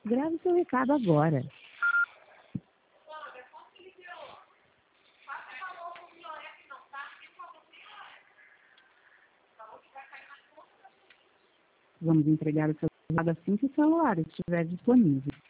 Grave seu recado agora. Vamos entregar o seu recado assim que o celular estiver disponível.